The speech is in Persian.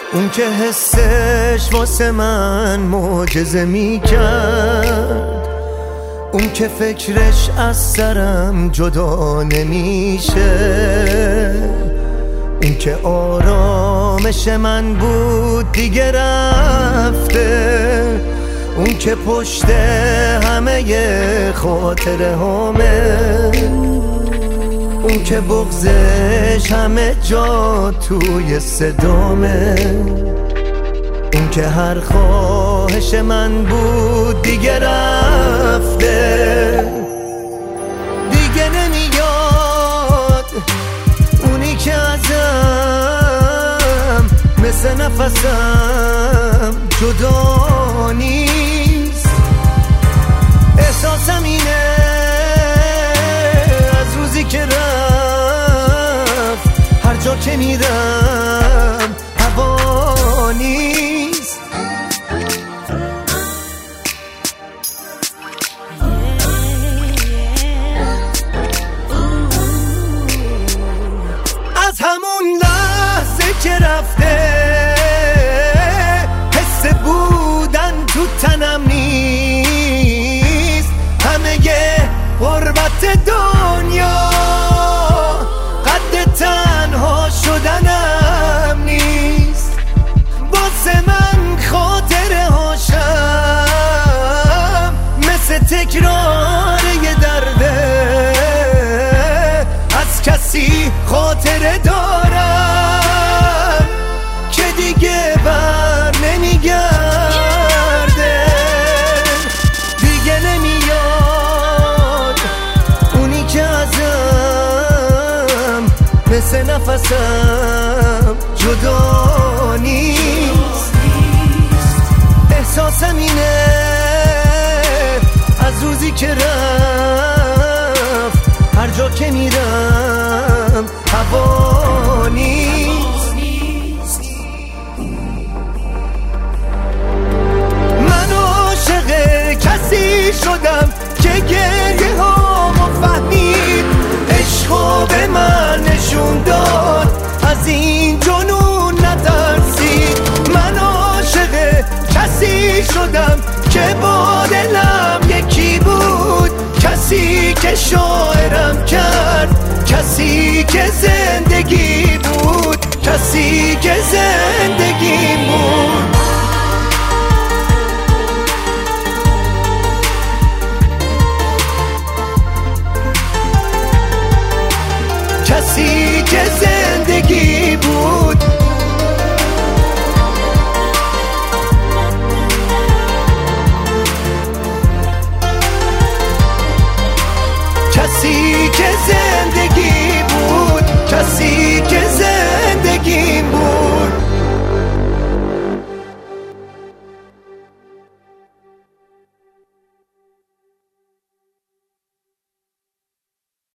اون که حسش واسه من معجزه میکرد، اون که فکرش از سرم جدا نمیشه، اون که آرامش من بود دیگه رفته، اون که پشت همه خاطره همه، اون که بغضش همه جا توی صدامه، اون که هر خواهش من بود دیگه رفته، دیگه نمیاد. اونی که ازم مثل نفسم جدا نیست. احساسم اینه از روزی که رفت، هر جا که میرم هوا نیست. از همون لحظه که رفته حس بودن تو تنم نیست. همه غربت دنیا قد تنها شدنم نیست. واسه من خاطره هاشم مثل تکرار یه درده. از کسی خاطره دارم که دیگه بر نمیگرده، دیگه نمیاد. اونی که ازم مثل نفسم جدا نیست. احساسم اینه از روزی که رفت، هر جا که میرم هوا نیست. من عاشق کسی شدم که گریه هامو فهمید، عشقو به من نشون داد، از این جنون نترسید. من عاشق کسی شدم که با دلم یکی بود، کسی که شاعرم کرد، کسی که زندگی بود، کسی که